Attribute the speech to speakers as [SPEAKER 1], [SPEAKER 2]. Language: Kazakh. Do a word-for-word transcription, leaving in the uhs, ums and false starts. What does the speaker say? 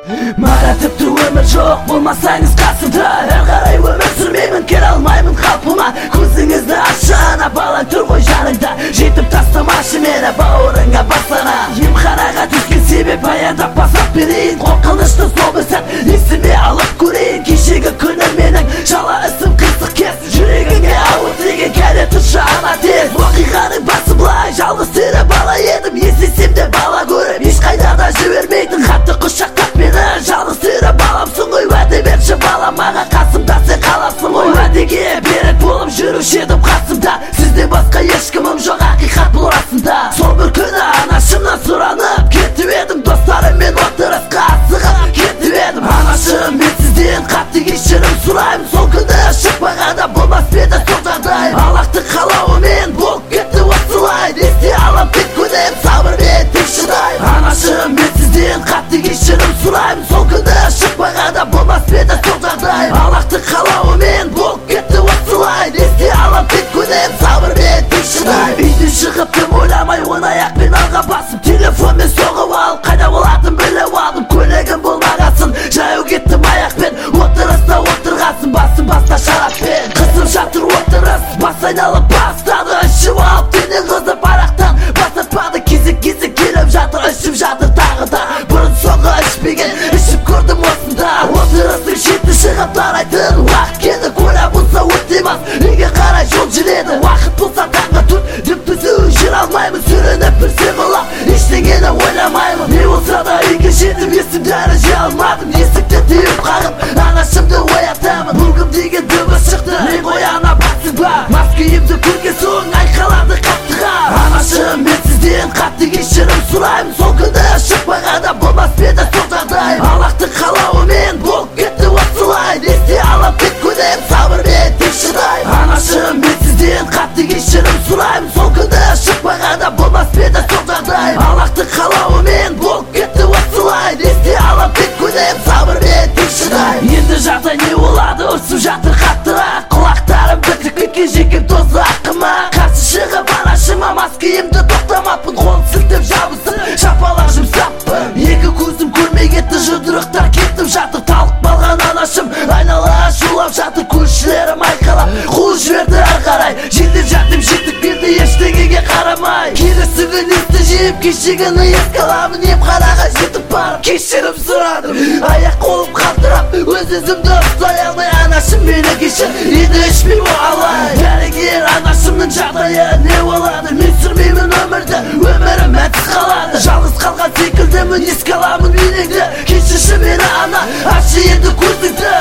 [SPEAKER 1] Мара тіпті өмір жоқ, болмасаңыз қасымда. Әр қарай өмір сүрмеймін, келе алмаймын қалпыма. Көзіңізді ашана, балаң тұр ғой жаныңда. Жетіп тастамашы мені бауырыңа басана. Емханаға түскен себеп баяндап басып берейін. Қорқынышты сол бір сәт есіме алып көрейін. Кешегі күні менің жала ісім қисық кес. Жүрегіңе ауыр тиген кәне тұршы ана тез. Уақиғаның басы былай, жалғыз тірі бала едім. Естесем де бала көріп, ешқайда да жібермейтін. Қатты құшақтап мені, жалғыз тірі баламсың ғой. Уәде берші балам, маған қасымда сен қаласың ғой. Уәдеге берік болып жүруші едім қасымда. Сізден басқа ешкімім жоқ, ақиқат бұл расында. Сол бір күні анашымнан сұранып кетіп едім. Достарыммен отырысқа асығып кетіп едім. Анашым, мен сізден қатты кешірім сұраймын. Сол күні шықпағанда болмас еді сол жағдай. Аллахтың қалауымен болып кетті осылай. Есте алам тек күнем, сабырмен тек шыдаймын. Анашым, мен сізден қатты кешірім сұраймын. Сол күні шықпағанда болмас еді сол жағдай. Аллахтың қалауымен болып кетті осылай. Есте алам тек күнем, сабырмен тек шыдаймын. Үйден шығып тым ойламай он аяқпен алға басып, телефонмен соғып алып, қайда болатын біліп алдым. Көлігім болмағасын, жаяу кеттім аяқпен. Отырыста отырғасын, басым баста шараппен. Қызым жатыр отырыс, бас айналып бастады. Ішіп алып дене қызып арақтан бастатпады. Кезек-кезек келіп жатыр, ішіп жатыр тағы да. Бұрын соңғы ішпеген, ішіп көрдім осында. Отырыстың шеті шығып тарайтын уақыт келді. Көлә болса өтемас, үйге қарай жол жүреді. Уақыт болса таңғы төрт, деп түзу жүр алмаймын. Сүрініп бір сығылап, ештеңені ойламаймын. Не болса да үйге жетіп, есімдері жия алмадым. Есікті теуіп қағып, анашымды оятамын. Бұлғым деген дыбыс шықты, мен ояна басың ба? Мас күйімді көрген соң айқалады қаттыға. Анашым, мен сізден қатты кешірім сұраймын. Сол күні шықпағанда болмас еді сол жағдай. Аллахтың қалауымен болып кетті осылай. Есте алам тек күнем, сабырмен тек шыдаймын. Анашым, мен сізден қатты кешірім сұраймын. Сол күні шықпағанда болмас еді сол жағдай. Аллахтың қалауымен болып кетті осылай. Есте алам тек күнем, сабырмен тек шыдаймын. Енді жағдай не болады, ұрсып жатыр қаттырақ. Құлақтарым бітіп кеткен жекем тозды ақыма. Қарсы шығып анашыма мас киімді тоқтамаппын. Қолын сілтеп жабысып, шапалақ жұмсаппын. Екі көзім көрмей кетті, жұдырықтар кеттім жатыр. Талып қалған анашым айнала шулап жатыр. Көршілерім айқалап қуып жіберді ары қарай. Желдеп жаттым жетіп берді ештеңеге қарамай. Келесі күн есті жиып кешегіні еске аламын. Емханаға жетіп барып кешірім сұрадым. Аяқ қолым қалтырап өз-өзімді ұстай алмай. Анашым мені кешір, енді ішпей алай. Дәрігер, анашымның жағдайы не болады? Мен сүрмеймін өмірді, өмірім мәтсіз қалады. Жалғыз қалған секілдімін, еске аламын үйнеңді. Кешірші мені ана, ашшы енді көзіңді.